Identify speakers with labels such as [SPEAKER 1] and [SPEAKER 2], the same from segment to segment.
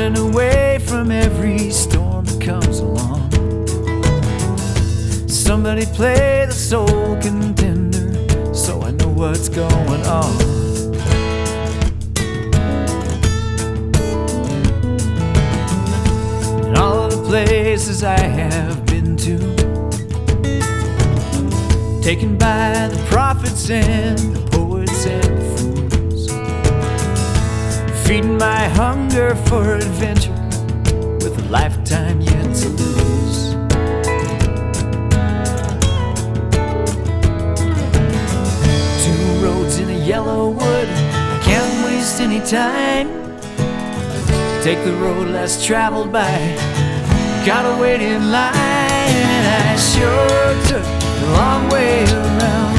[SPEAKER 1] running away from every storm that comes along. Somebody play the soul contender so I know what's going on. And all of the places I have been to, taken by the prophets and the poets and the fools, feeding my hunger for adventure with a lifetime yet to lose. Two roads in a yellow wood, I can't waste any time. Take the road less traveled by, gotta wait in line. And I sure took the long way around,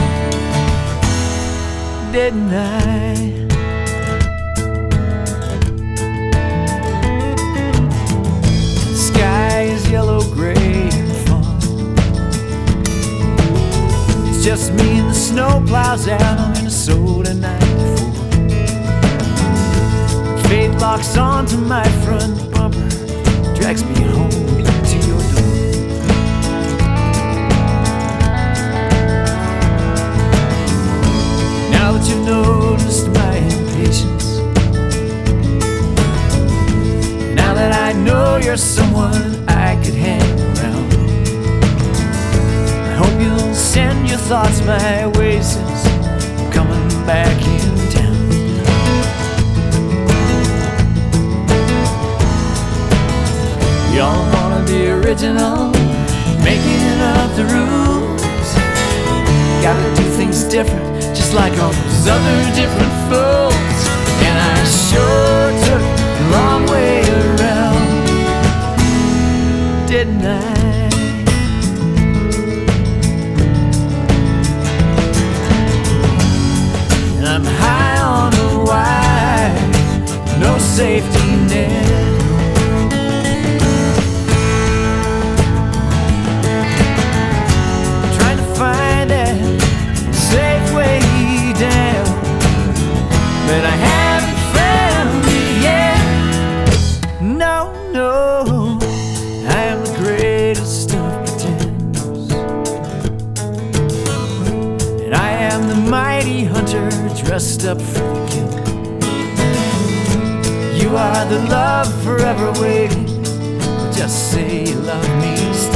[SPEAKER 1] didn't I? The sky is yellow, gray, and fun. It's just me and the snow plows out on Minnesota 94. Fate locks onto my front bumper, drags me home to your door. Now that you've noticed my impatience, now that I know you're someone I could hang around, I hope you'll send your thoughts my way since I'm coming back in town. Y'all wanna be original, making up the rules. Gotta do things different, just like all those other different fools. And I sure took a long way around, didn't I? And I'm high on a wire, no safety net. But I haven't found it yet. No, no, I am the greatest of pretenders, and I am the mighty hunter dressed up for the kill. You are the love forever waiting, just say you love me still.